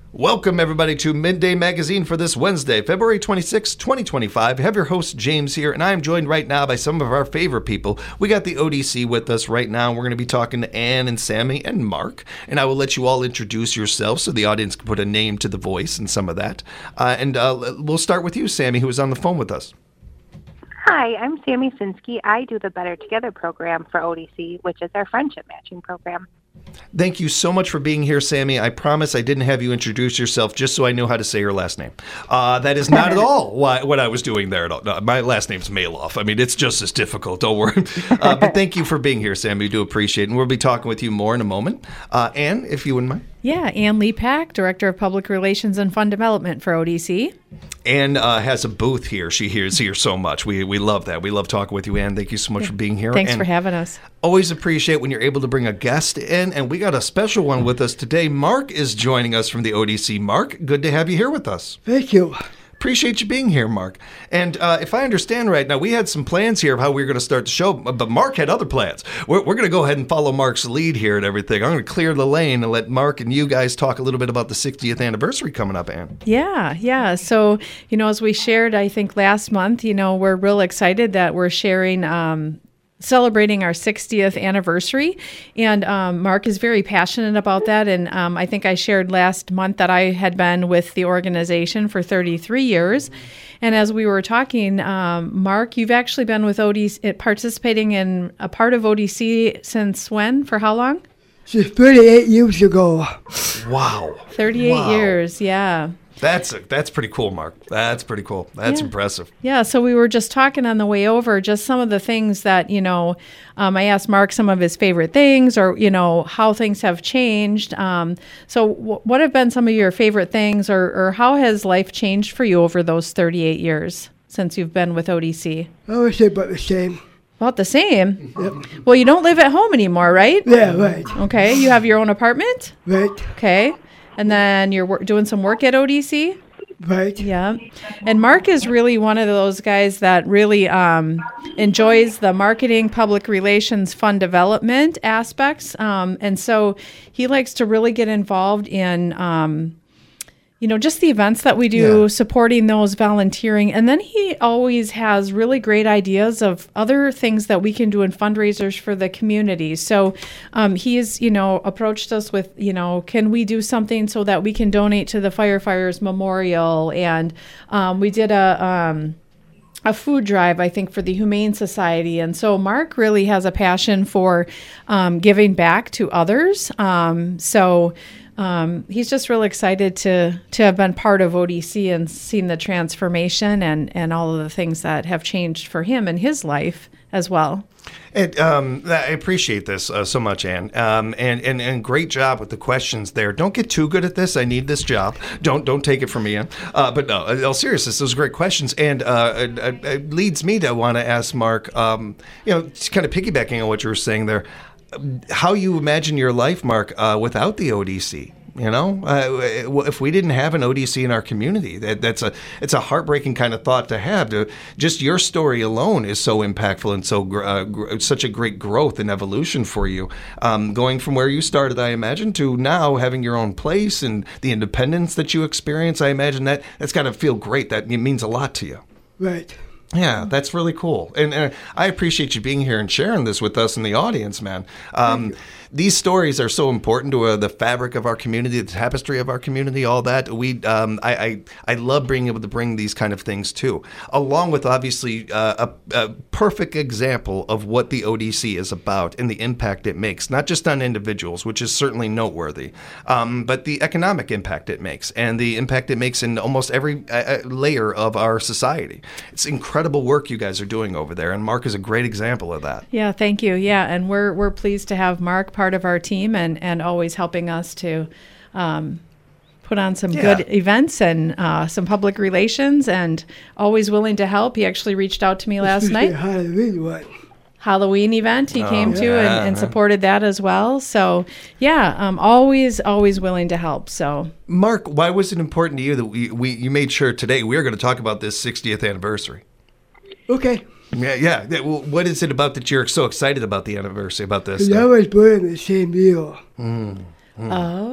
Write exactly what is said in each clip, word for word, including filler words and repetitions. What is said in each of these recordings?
Welcome, everybody, to Midday Magazine for this Wednesday, February twenty-sixth, twenty twenty-five. I have your host, James, here, and I am joined right now by some of our favorite people. We got the O D C with us right now. We're going to be talking to Ann and Sammy and Mark, and I will let you all introduce yourselves so the audience can put a name to the voice and some of that. Uh, and uh, we'll start with you, Sammy, who is on the phone with us. Hi, I'm Sammy Sinsky. I do the Better Together program for O D C, which is our friendship matching program. Thank you so much for being here, Sammy. I promise I didn't have you introduce yourself just so I knew how to say your last name. Uh, that is not at all why, what I was doing there at all. No, my last name's Maloff. I mean, it's just as difficult. Don't worry. Uh, but thank you for being here, Sammy. We do appreciate it. And we'll be talking with you more in a moment. Uh, Ann, if you wouldn't mind. Yeah, Ann Lepak, Director of Public Relations and Fund Development for O D C. Ann uh, has a booth here. She hears here so much. We we love that. We love talking with you, Ann. Thank you so much yeah. for being here. Thanks and for having us. Always appreciate when you're able to bring a guest in, and we got a special one with us today. Mark is joining us from the O D C. Mark, good to have you here with us. Thank you. Appreciate you being here, Mark. And uh, if I understand right, now we had some plans here of how we were going to start the show, but Mark had other plans. We're, we're going to go ahead and follow Mark's lead here and everything. I'm going to clear the lane and let Mark and you guys talk a little bit about the sixtieth anniversary coming up, Ann. Yeah, yeah. So, you know, as we shared, I think last month, you know, we're real excited that we're sharing um celebrating our sixtieth anniversary. And um, Mark is very passionate about that. And um, I think I shared last month that I had been with the organization for thirty-three years. And as we were talking, um, Mark, you've actually been with O D C, participating in a part of O D C since when? For how long? Since thirty-eight years ago. Wow. thirty-eight wow. years, yeah. That's a, that's pretty cool, Mark. That's pretty cool. That's yeah. impressive. Yeah, so we were just talking on the way over, just some of the things that, you know, um, I asked Mark some of his favorite things or, you know, how things have changed. Um, so w- what have been some of your favorite things or, or how has life changed for you over those thirty-eight years since you've been with O D C? I would say about the same. About the same? Yep. Well, you don't live at home anymore, right? Yeah, right. Okay, you have your own apartment? Right. Okay. And then you're wor- doing some work at O D C? Right. Yeah. And Mark is really one of those guys that really um, enjoys the marketing, public relations, fund development aspects. Um, and so he likes to really get involved in, um, you know, just the events that we do, Yeah. supporting those, volunteering. And then he always has really great ideas of other things that we can do in fundraisers for the community. So um, he's, you know, approached us with, you know, can we do something so that we can donate to the Firefighters Memorial? And um, we did a... Um, a food drive, I think, for the Humane Society. And so Mark really has a passion for um, giving back to others. Um, so um, he's just really excited to to have been part of O D C and seen the transformation and, and all of the things that have changed for him in his life as well. And, um, I appreciate this uh, so much, Ann. Um, and, and and great job with the questions there. Don't get too good at this. I need this job. Don't don't take it from me, Ann. Uh, but no, in all seriousness, those are great questions. And uh, it, it leads me to want to ask Mark, um, you know, kind of piggybacking on what you were saying there, how you imagine your life, Mark, uh, without the O D C. You know, uh, if we didn't have an O D C in our community, that, that's a it's a heartbreaking kind of thought to have. To just your story alone is so impactful and so uh, gr- such a great growth and evolution for you. Um, going from where you started, I imagine, to now having your own place and the independence that you experience. I imagine that that's got to feel great. That it means a lot to you. Right. Yeah, that's really cool. And uh, I appreciate you being here and sharing this with us in the audience, man. Um, these stories are so important to uh, the fabric of our community, the tapestry of our community, all that. We, um, I, I, I love being able to bring these kind of things too, along with obviously uh, a, a perfect example of what the O D C is about and the impact it makes, not just on individuals, which is certainly noteworthy, um, but the economic impact it makes and the impact it makes in almost every uh, layer of our society. It's incredible work you guys are doing over there, and Mark is a great example of that. Yeah, thank you. Yeah, and we're we're pleased to have Mark part of our team and, and always helping us to um, put on some Yeah. good events and uh, some public relations and always willing to help. He actually reached out to me last night. Halloween one. Halloween event he Oh, came to yeah, and, and man. supported that as well. So, yeah, um, always, always willing to help. So, Mark, why was it important to you that we, we you made sure today we are going to talk about this sixtieth anniversary? Okay. Yeah, yeah. Yeah, well, what is it about that you're so excited about the anniversary, about this? And I was born in the same year. Mm. Oh.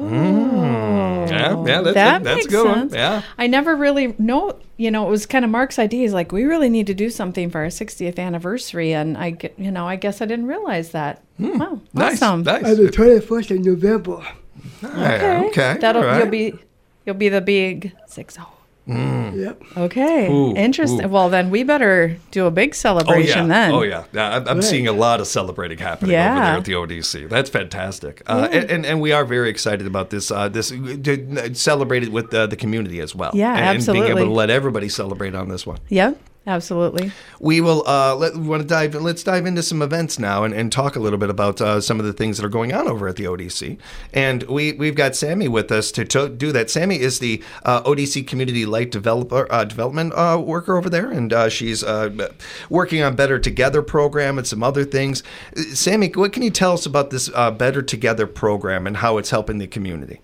Mm. Yeah, yeah, that's, that that's makes a good sense. one. Yeah. I never really know, you know, it was kind of Mark's idea. He's like, we really need to do something for our sixtieth anniversary. And I, get- you know, I guess I didn't realize that. Hmm. Wow. Nice, Awesome. nice. On the twenty-first of November. Okay. okay. That'll, all right. you'll be, you'll be the big six oh. Yep. Okay. Ooh, Interesting. ooh. Well, then we better do a big Oh celebration yeah! then. Oh yeah! yeah I'm, I'm Right. seeing a lot of celebrating happening Yeah. over there at the O D C. That's fantastic, uh, and, and and we are very excited about this. Uh, this to celebrate it with uh, the community as well. Yeah, and, and being absolutely. able to let everybody celebrate on this one. Yep. Absolutely. We will. Uh, let, we want to dive. Let's dive into some events now and, and talk a little bit about uh, some of the things that are going on over at the O D C. And we we've got Sammy with us to, to do that. Sammy is the uh, O D C Community Light Developer uh, Development uh, worker over there, and uh, she's uh, working on Better Together program and some other things. Uh, Sammy, what can you tell us about this uh, Better Together program and how it's helping the community?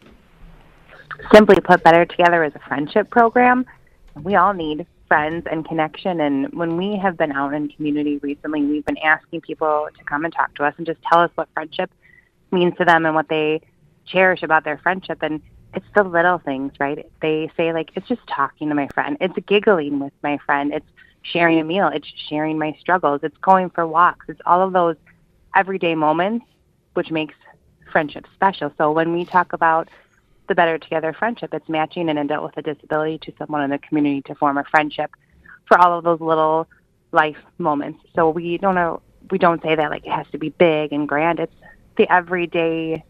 Simply put, Better Together is a friendship program. We all need friends and connection. And when we have been out in community recently, we've been asking people to come and talk to us and just tell us what friendship means to them and what they cherish about their friendship. And it's the little things, right? They say, like, it's just talking to my friend. It's giggling with my friend. It's sharing a meal. It's sharing my struggles. It's going for walks. It's all of those everyday moments, which makes friendship special. So when we talk about the Better Together friendship, it's matching an adult with a disability to someone in the community to form a friendship for all of those little life moments. So we don't know, we don't say that like it has to be big and grand. It's the everydayness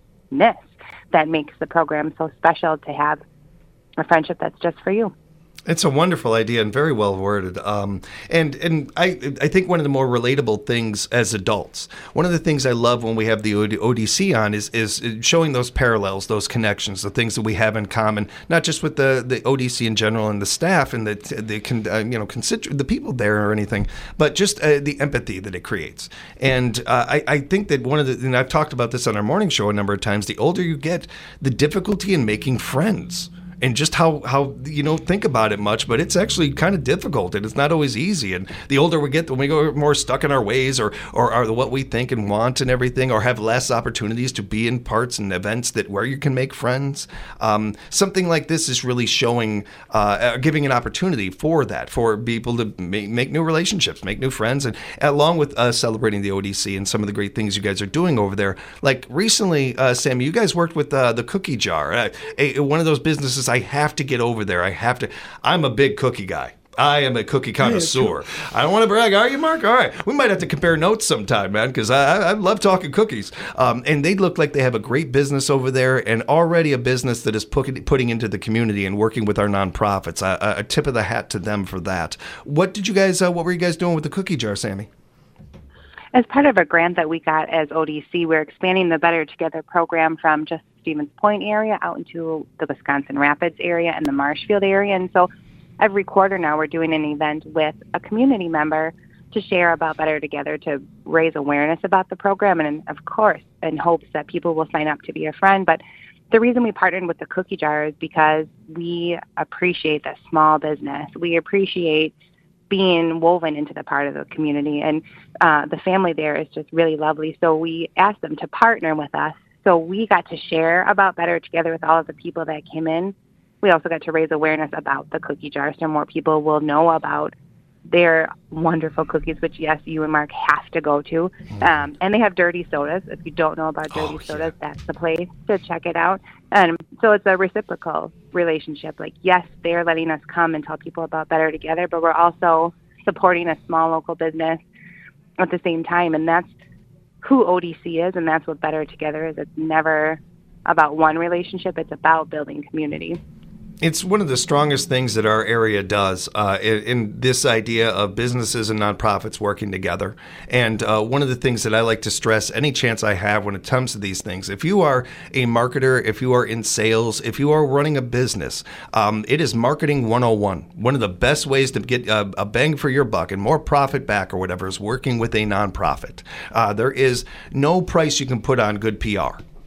that makes the program so special, to have a friendship that's just for you. It's a wonderful idea and very well worded. Um, and and I I think one of the more relatable things as adults, one of the things I love when we have the O D C on is is showing those parallels, those connections, the things that we have in common, not just with the, the O D C in general and the staff and the the con, uh, you know consider the people there or anything, but just uh, the empathy that it creates. And uh, I I think that one of the, and I've talked about this on our morning show a number of times, the older you get, the difficulty in making friends. And just how, how you know, think about it much, but it's actually kind of difficult, and it's not always easy. And the older we get, when we go more stuck in our ways, or or are what we think and want and everything, or have less opportunities to be in parts and events that where you can make friends. Um, something like this is really showing, uh, giving an opportunity for that, for people to make, make new relationships, make new friends, and along with uh, celebrating the O D C and some of the great things you guys are doing over there. Like recently, uh, Sammy, you guys worked with uh, the Cookie Jar, uh, a, one of those businesses. I have to get over there. I have to. I'm a big cookie guy. I am a cookie connoisseur. I don't want to brag, are you, Mark? All right. We might have to compare notes sometime, man, because I, I love talking cookies. Um, and they look like they have a great business over there, and already a business that is put, putting into the community and working with our nonprofits. A, a tip of the hat to them for that. What did you guys, uh, what were you guys doing with the Cookie Jar, Sammy? As part of a grant that we got as O D C, we're expanding the Better Together program from just Stevens Point area out into the Wisconsin Rapids area and the Marshfield area. And so every quarter now we're doing an event with a community member to share about Better Together, to raise awareness about the program, and of course in hopes that people will sign up to be a friend. But the reason we partnered with the Cookie Jar is because we appreciate that small business. We appreciate being woven into the part of the community, and uh, the family there is just really lovely. So we asked them to partner with us. So we got to share about Better Together with all of the people that came in. We also got to raise awareness about the Cookie Jar so more people will know about their wonderful cookies, which, yes, you and Mark have to go to. Um, and they have dirty sodas. If you don't know about dirty Oh, yeah. sodas, that's the place to check it out. And so it's a reciprocal relationship. Like, yes, they're letting us come and tell people about Better Together, but we're also supporting a small local business at the same time. And that's who O D C is, and that's what Better Together is. It's never about one relationship. It's about building community. It's one of the strongest things that our area does uh, in, in this idea of businesses and nonprofits working together. And uh, one of the things that I like to stress any chance I have when it comes to these things, if you are a marketer, if you are in sales, if you are running a business, um, it is marketing one oh one. One of the best ways to get a, a bang for your buck and more profit back or whatever is working with a nonprofit. Uh, there is no price you can put on good P R.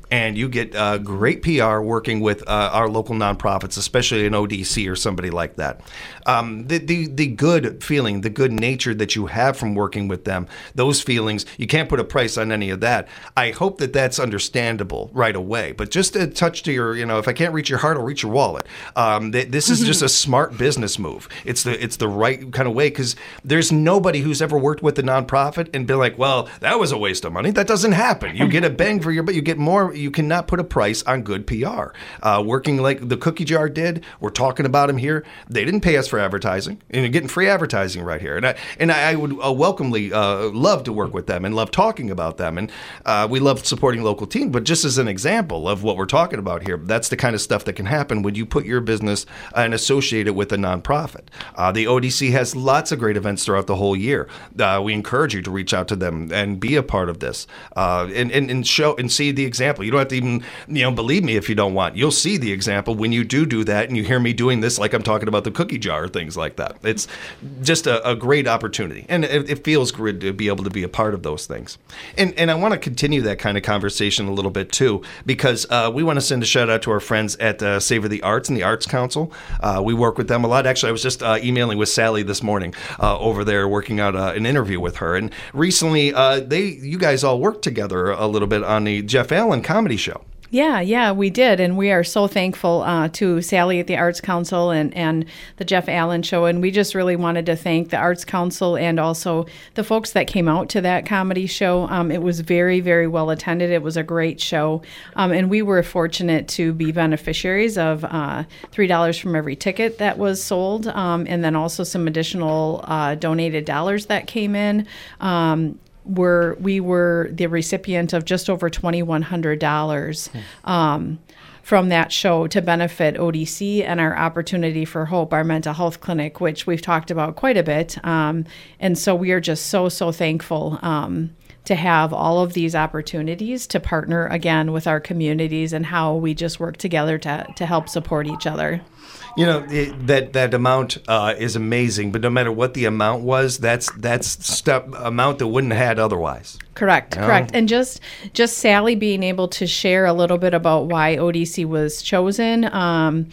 and you get uh, great P R working with uh, our local nonprofits, especially an O D C or somebody like that. Um, the, the the good feeling, the good nature that you have from working with them, those feelings, you can't put a price on any of that. I hope that that's understandable right away. But just a touch to your, you know, if I can't reach your heart, I'll reach your wallet. Um, th- this is just a smart business move. It's the it's the right kind of way, because there's nobody who's ever worked with a nonprofit and been like, well, that was a waste of money. That doesn't happen. You get a bang for your, but you get more. You cannot put a price on good P R. Uh, working like the Cookie Jar did, we're talking about them here. They didn't pay us for advertising, and you're getting free advertising right here. And I and I would uh, welcomely uh, love to work with them and love talking about them. And uh, we love supporting local teams. But just as an example of what we're talking about here, that's the kind of stuff that can happen when you put your business and associate it with a nonprofit. Uh, the O D C has lots of great events throughout the whole year. Uh, we encourage you to reach out to them and be a part of this, uh, and, and and show and see the example. You don't have to even you know believe me if you don't want. You'll see the example when you do do that, and you hear me doing this like I'm talking about the cookie jar or things like that. It's just a, a great opportunity, and it, it feels good to be able to be a part of those things. And and I want to continue that kind of conversation a little bit too, because uh, we want to send a shout out to our friends at uh, Savor the Arts and the Arts Council. Uh, we work with them a lot. Actually, I was just uh, emailing with Sally this morning uh, over there, working out uh, an interview with her. And recently, uh, they you guys all worked together a little bit on the Jeff Allen comedy show. Yeah, yeah, we did. And we are so thankful uh, to Sally at the Arts Council and, and the Jeff Allen Show. And we just really wanted to thank the Arts Council and also the folks that came out to that comedy show. Um, it was very, very well attended. It was a great show. Um, and we were fortunate to be beneficiaries of uh, three dollars from every ticket that was sold, um, and then also some additional uh, donated dollars that came in. Um, Were we were the recipient of just over twenty-one hundred dollars um, from that show to benefit O D C and our Opportunity for Hope, our mental health clinic, which we've talked about quite a bit. Um, and so we are just so, so thankful um, to have all of these opportunities to partner again with our communities and how we just work together to, to help support each other. You know, it, that that amount uh, is amazing, but no matter what the amount was, that's that's step amount that wouldn't have had otherwise. Correct, You know? correct. And just just Sally being able to share a little bit about why O D C was chosen um,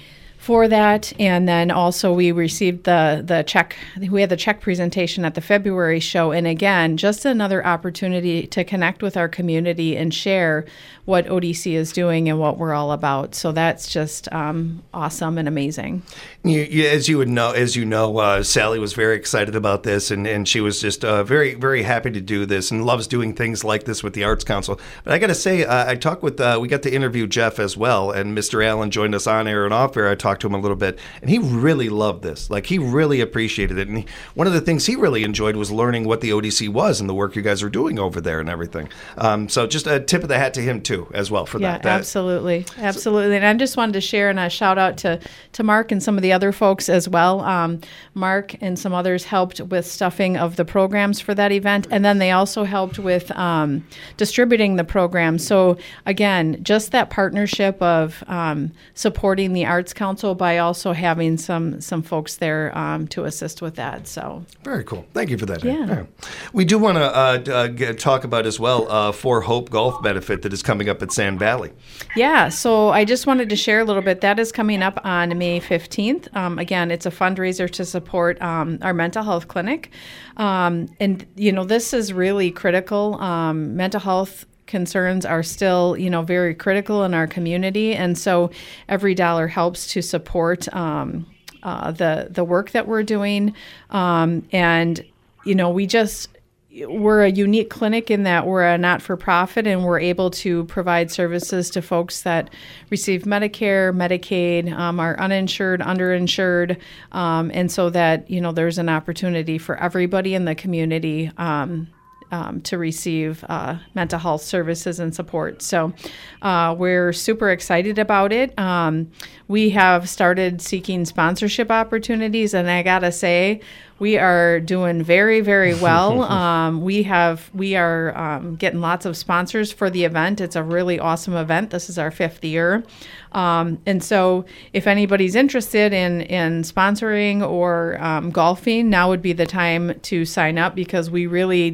for that, and then also we received the the check. We had the check presentation at the February show, and again, just another opportunity to connect with our community and share what O D C is doing and what we're all about. So that's just um, awesome and amazing. You, you, as you would know, as you know, uh, Sally was very excited about this, and, and she was just uh, very, very happy to do this, and loves doing things like this with the Arts Council. But I got to say, uh, I talked with, uh, we got to interview Jeff as well, and Mister Allen joined us on air and off air. I talked to him a little bit, and he really loved this. Like, he really appreciated it, and he, one of the things he really enjoyed was learning what the O D C was and the work you guys are doing over there and everything. Um, so just a tip of the hat to him too, as well, for yeah, that. that. absolutely, absolutely. And I just wanted to share and a shout out to to Mark and some of the other folks as well. Um, Mark and some others helped with stuffing of the programs for that event, and then they also helped with um, distributing the program. So again, just that partnership of um, supporting the Arts Council by also having some some folks there um, to assist with that. So very cool. Thank you for that. Yeah. Yeah. We do want to uh, uh, get, talk about as well uh, For Hope Golf benefit that is coming up at Sand Valley. Yeah, so I just wanted to share a little bit. That is coming up on May fifteenth. Um, again, it's a fundraiser to support um, our mental health clinic. Um, and, you know, this is really critical. Um, mental health concerns are still, you know, very critical in our community. And so every dollar helps to support um, uh, the, the work that we're doing. Um, and, you know, we just... We're a unique clinic in that we're a not-for-profit, and we're able to provide services to folks that receive Medicare, Medicaid, um, are uninsured, underinsured, um, and so that, you know, there's an opportunity for everybody in the community um, um, to receive uh, mental health services and support. So uh, we're super excited about it. Um, we have started seeking sponsorship opportunities, and I gotta say, we are doing very, very well. um, we have we are um, getting lots of sponsors for the event. It's a really awesome event. This is our fifth year. Um, and so if anybody's interested in, in sponsoring or um, golfing, now would be the time to sign up, because we really don't have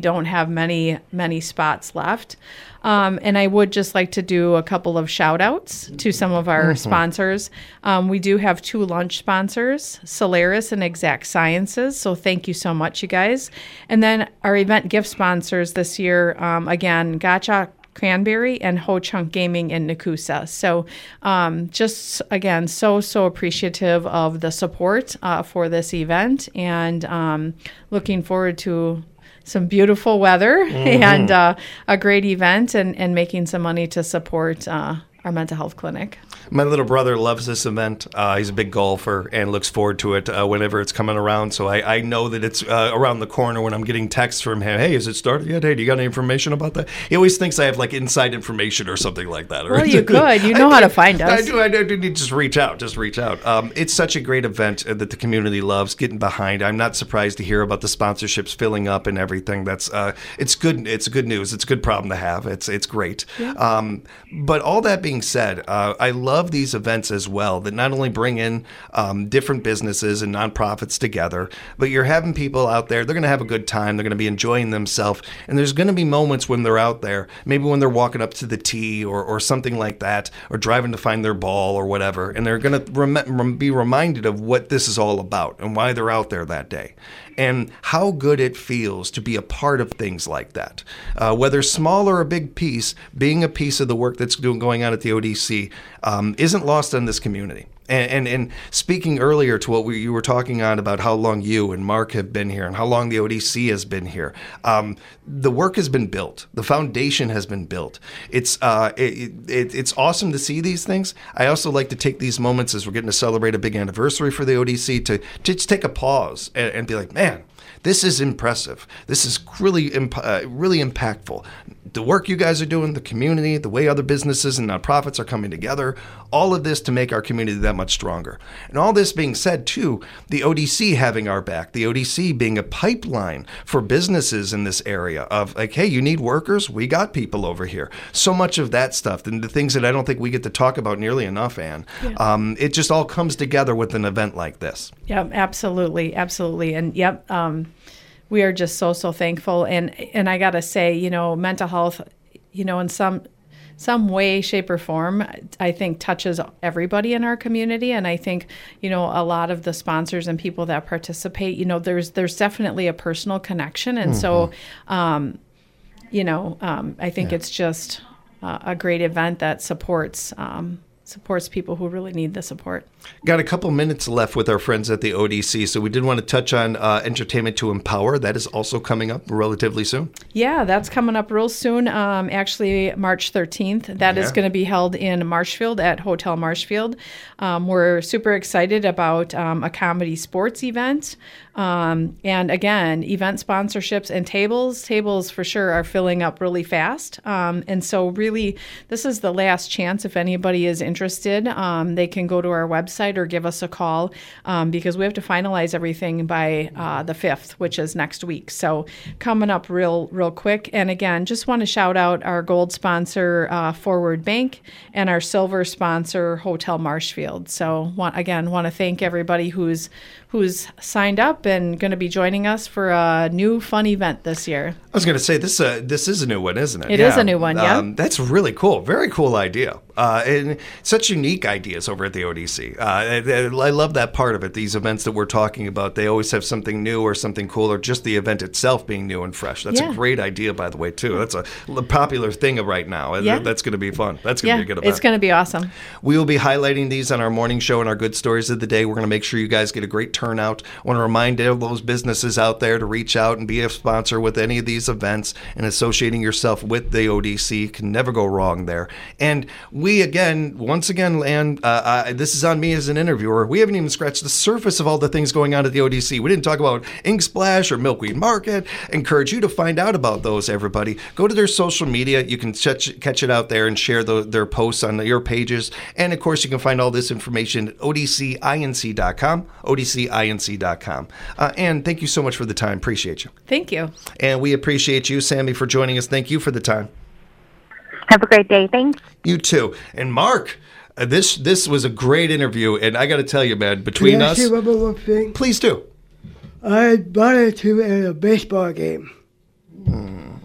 have many, many spots left. Um, and I would just like to do a couple of shout outs to some of our mm-hmm. sponsors. Um, we do have two lunch sponsors, Solaris and Exact Sciences. So thank you so much, you guys. And then our event gift sponsors this year, um, again, Gotcha Cranberry and Ho Chunk Gaming in Nakusa. So um, just, again, so, so appreciative of the support uh, for this event, and um, looking forward to some beautiful weather mm-hmm. and uh, a great event, and, and making some money to support uh, our mental health clinic. My little brother loves this event. Uh, he's a big golfer and looks forward to it uh, whenever it's coming around. So I, I know that it's uh, around the corner when I'm getting texts from him. Hey, is it started yet? Hey, do you got any information about that? He always thinks I have like inside information or something like that. Well, you could. You know how to find us. I do. I do. I do need to just reach out. Just reach out. Um, it's such a great event that the community loves getting behind. I'm not surprised to hear about the sponsorships filling up and everything. That's uh, it's good. It's good news. It's a good problem to have. It's it's great. Yeah. Um, but all that being said, uh, I love these events as well that not only bring in um, different businesses and nonprofits together, but you're having people out there. They're going to have a good time. They're going to be enjoying themselves. And there's going to be moments when they're out there, maybe when they're walking up to the tee or, or something like that, or driving to find their ball or whatever. And they're going to rem- be reminded of what this is all about and why they're out there that day. And how good it feels to be a part of things like that. Uh, whether small or a big piece, being a piece of the work that's doing, going on at the O D C um, isn't lost on this community. And, and, and speaking earlier to what we, you were talking on about how long you and Mark have been here and how long the O D C has been here, um, the work has been built. The foundation has been built. It's uh, it, it, it's awesome to see these things. I also like to take these moments as we're getting to celebrate a big anniversary for the O D C to, to just take a pause and, and be like, man, this is impressive. This is really, imp- uh, really impactful. The work you guys are doing, the community, the way other businesses and nonprofits are coming together, all of this to make our community that much stronger. And all this being said, too, the O D C having our back, the O D C being a pipeline for businesses in this area of like, hey, you need workers? We got people over here. So much of that stuff, and the things that I don't think we get to talk about nearly enough, Ann. Yeah. Um, it just all comes together with an event like this. Yep, absolutely, absolutely. And yep, um, we are just so, so thankful. And and I got to say, you know, mental health, you know, in some some way, shape, or form, I think touches everybody in our community. And I think, you know, a lot of the sponsors and people that participate, you know, there's there's definitely a personal connection. And mm-hmm. so, um, you know, um, I think yeah. it's just uh, a great event that supports um supports people who really need the support. Got a couple minutes left with our friends at the O D C, so we did want to touch on uh, Entertainment to Empower. That is also coming up relatively soon. Yeah, that's coming up real soon. Um, actually, March thirteenth. That yeah. is going to be held in Marshfield at Hotel Marshfield. Um, we're super excited about um, a comedy sports event. Um, and again, event sponsorships and tables. Tables for sure are filling up really fast. Um, and so really, this is the last chance. If anybody is interested, um, they can go to our website or give us a call um, because we have to finalize everything by uh, the fifth, which is next week. So coming up real, real quick. And again, just want to shout out our gold sponsor, uh, Forward Bank, and our silver sponsor, Hotel Marshfield. So want, again, want to thank everybody who's who's signed up and going to be joining us for a new fun event this year. I was going to say, this uh, this is a new one, isn't it? It yeah. is a new one, yeah. Um, that's really cool. Very cool idea. Uh, and such unique ideas over at the O D C. Uh, I, I love that part of it. These events that we're talking about, they always have something new or something cool, or just the event itself being new and fresh. That's yeah. a great idea, by the way, too. That's a popular thing right now. Yeah. That's going to be fun. That's going to yeah, be a good event. It's going to be awesome. We will be highlighting these on our morning show and our good stories of the day. We're going to make sure you guys get a great turnout. I want to remind all those businesses out there to reach out and be a sponsor with any of these events, and associating yourself with the O D C can never go wrong there. And we, again, once again, Ann, uh, uh, this is on me as an interviewer. We haven't even scratched the surface of all the things going on at the O D C. We didn't talk about Ink Splash or Milkweed Market. Encourage you to find out about those, everybody. Go to their social media. You can catch, catch it out there and share the, their posts on your pages. And, of course, you can find all this information at O D C I N C dot com, O D C I N C dot com. Uh, Ann, thank you so much for the time. Appreciate you. Thank you. And we appreciate you, Sammy, for joining us. Thank you for the time. Have a great day. Thanks. You too. And Mark, uh, this this was a great interview, and I got to tell you, man, between Can I us, say one more thing? Please do. I bought it to at a baseball game. Mm,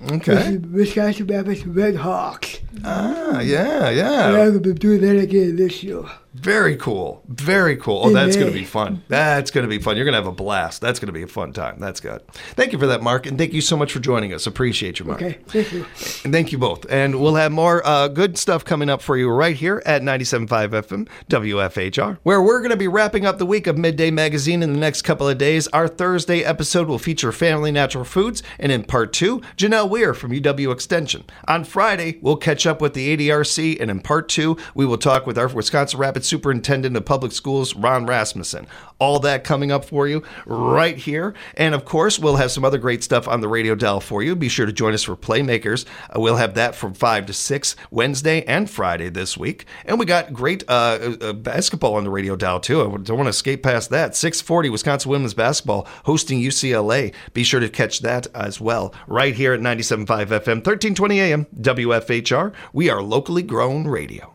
Okay. Wisconsin Rapids Red Hawks. Ah, yeah, yeah. And I'm going to be doing that again this year. Very cool. Very cool. Oh, that's going to Amen. be fun. That's going to be fun. You're going to have a blast. That's going to be a fun time. That's good. Thank you for that, Mark. And thank you so much for joining us. Appreciate you, Mark. Okay, thank you. And thank you both. And we'll have more uh, good stuff coming up for you right here at ninety-seven point five F M W F H R, where we're going to be wrapping up the week of Midday Magazine in the next couple of days. Our Thursday episode will feature Family Natural Foods. And in part two, Janelle Weir from U W Extension. On Friday, we'll catch up with the A D R C. And in part two, we will talk with our Wisconsin Rapids Superintendent of Public Schools, Ron Rasmussen. All that coming up for you right here. And of course, we'll have some other great stuff on the radio dial for you. Be sure to join us for Playmakers. Uh, we'll have that from five to six Wednesday and Friday this week. And we got great uh, uh, basketball on the radio dial, too. I don't want to skate past that. six forty Wisconsin Women's Basketball hosting U C L A. Be sure to catch that as well right here at ninety-seven point five F M, thirteen twenty A M, W F H R. We are locally grown radio.